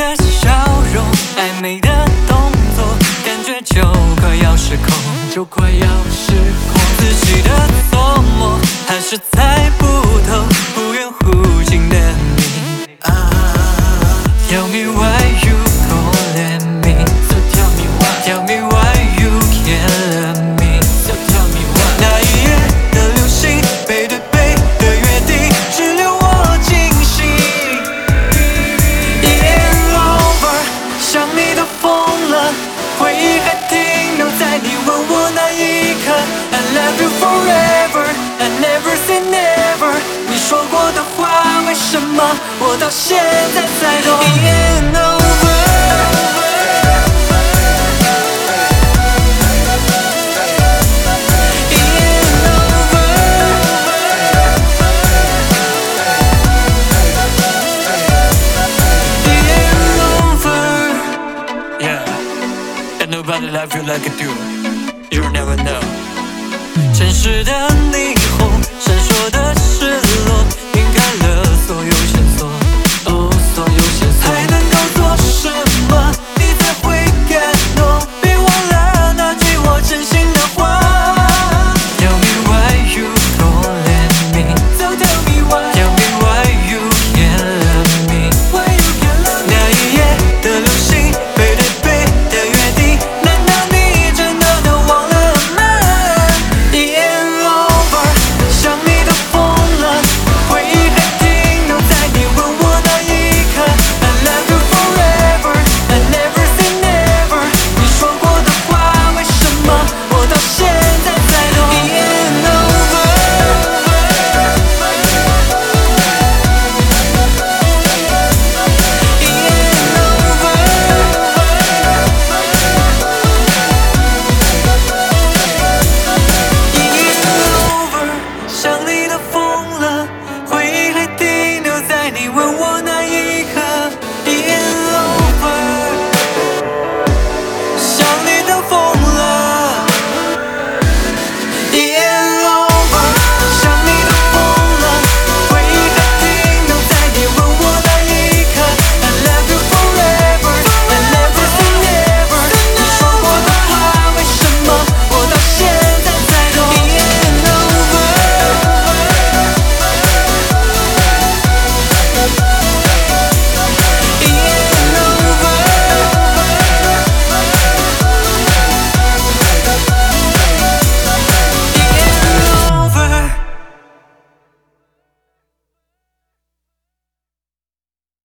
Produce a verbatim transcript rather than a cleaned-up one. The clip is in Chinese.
的笑容，暧昧的动作，感觉就快要失控，就快要失控。自己的琢磨，还是猜不透，不愿呼进的你。啊 Tell me why you don't let me. So tell me why. Tell me why you can't love me. So tell me why. 那一夜的流星，背对背的约定，只留我惊醒。It's over， 想你都疯了，回忆还停留在你吻我那一刻。I love you forever, I never say never。你说过的话，为什么我到现在才懂 ？It's over。Nobody love you like I do, you'll never know。城市的霓虹，闪烁的。